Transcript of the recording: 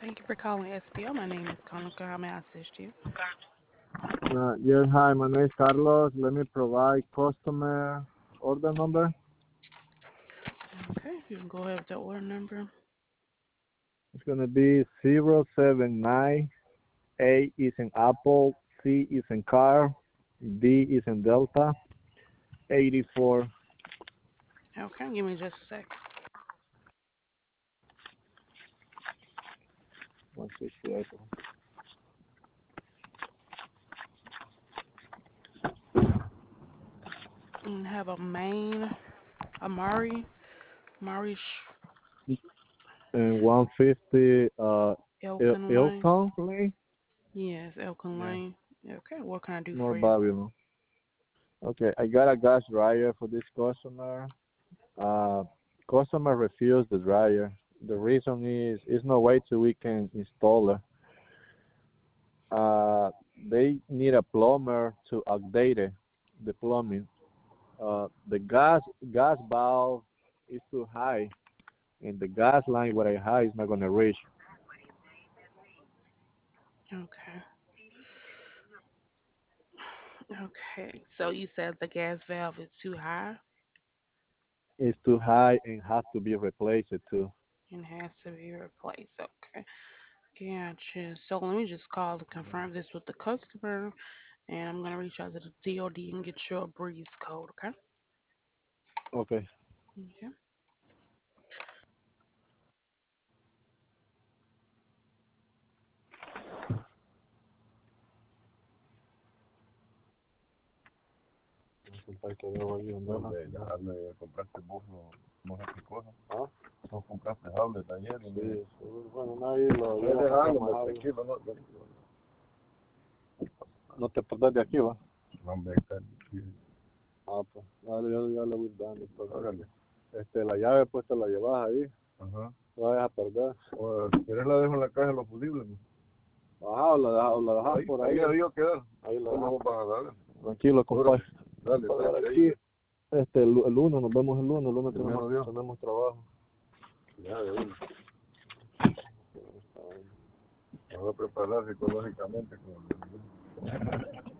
Thank you for calling SPO. My name is Conica. How may I assist you? Yes, hi, my name is Carlos. Let me provide customer order number. Okay, you can go ahead with the order number. It's going to be 079. A is in Apple, C is in car, D is in Delta, 84. Okay, give me just a sec. 168. And have a main Amari, Amari And 150 Elkin Lane. Ilton Lane, Yes, Elkin yeah, Lane. Okay, what can I do for North you? Babylon. Okay, I got a gas dryer for this customer. Uh, Customer refused the dryer. The reason is it's no way till we can install it. They need a plumber to update it, the plumbing. The gas valve is too high, and the gas line what I have is not gonna reach. Okay. Okay. So you said the gas valve is too high It's too high and has to be replaced too. and has to be replaced. Okay. Gotcha. So let me just call to confirm this with the customer, and I'm gonna reach out to the DOD and get you a breeze code. Okay. Okay. Okay. No, dejarle, compraste vos los anticuerpos. ¿Ah? No compraste hables de ayer. Sí, sí, bueno, nadie lo Voy a dejarlo, habla. tranquilo, no, No te portas de aquí, va. no me Ah, pues, dale, ya le voy dando. Pues. Órale. La llave pues te la llevas ahí, Ajá. no la dejas perder. O, si querés la dejo en la caja de los fusibles. Ajá, o la dejas Ahí, por ahí ahí. la digo quedar. Ahí la ¿Cómo dejas. vas a darle? Tranquilo, compadre. Dale, Para dale, aquí, ahí. el lunes, nos vemos el lunes Primero Dios. tenemos trabajo. Ya, de uno. Me voy a preparar psicológicamente con el